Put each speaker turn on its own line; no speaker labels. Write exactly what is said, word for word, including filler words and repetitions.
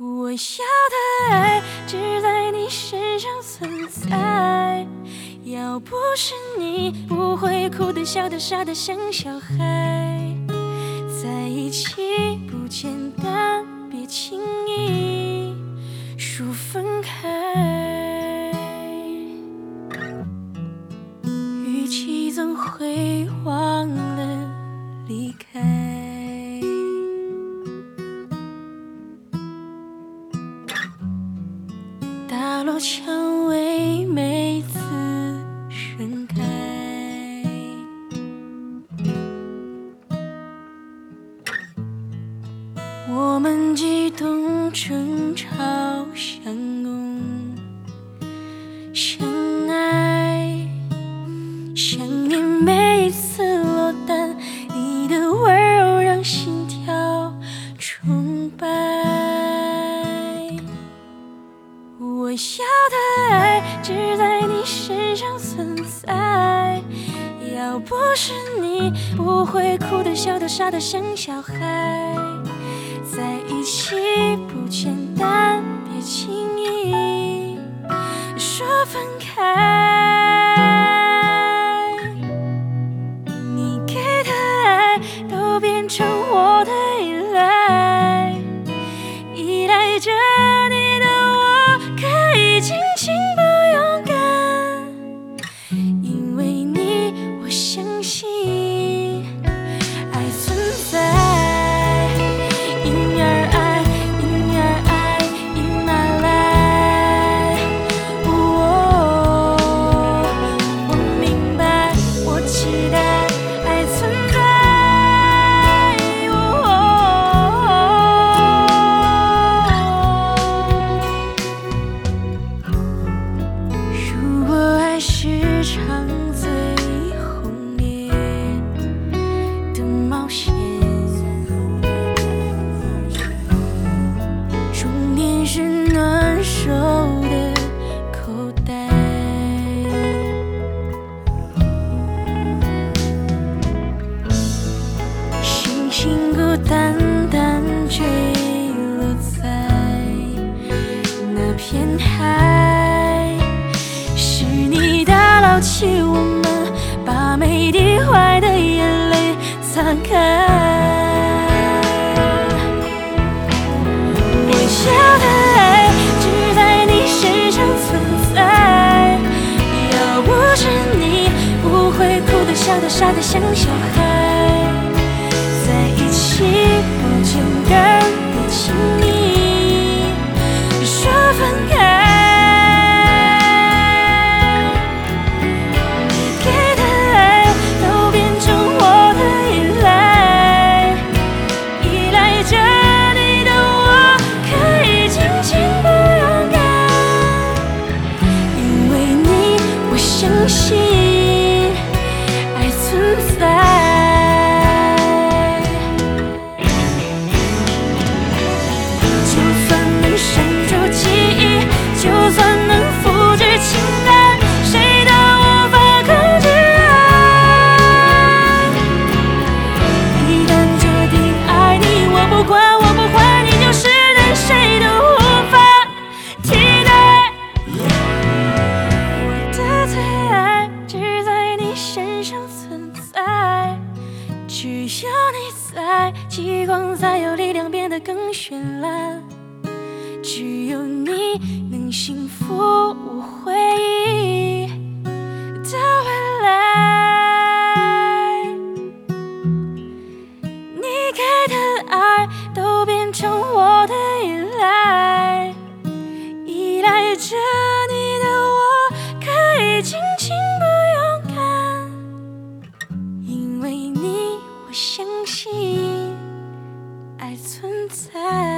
我要的爱只在你身上存在，要不是你，不会哭的、笑的、傻的像小孩。在一起不简单，别轻易说分开。语气总会忘了离开。大落蔷薇每次盛开，我们激动争吵相拥相爱，想念每一次落单，你的温柔让心跳崇拜。我要的爱只在你身上存在，要不是你，不会哭的、笑的、傻的像小孩。在一起不简单，别轻易说分开。你给的爱都变成我的依赖，依赖着你的我可以尽情不勇敢，因为你我相信爱存在。手的口袋，星星孤单单坠落在那片海，是你打捞起我们，把每滴坏的眼泪擦干。我要的笑的傻的像小孩，在一起不简单，别轻易说分开。你给的爱都变成我的依赖，依赖着你的我可以尽情不勇敢，因为你我相信存在。就算能删除记忆，就算能复制情感，谁都无法控制爱。一旦决定爱你，我不管我不管，你就是任谁都无法替代。我的最爱只在你身上存在，只有你在，激光才有力量变得更绚烂。只有你能幸福我回忆的未来。你给的爱都变成我的依赖，依赖着你的我可以尽情不勇敢，因为你我相信爱存在。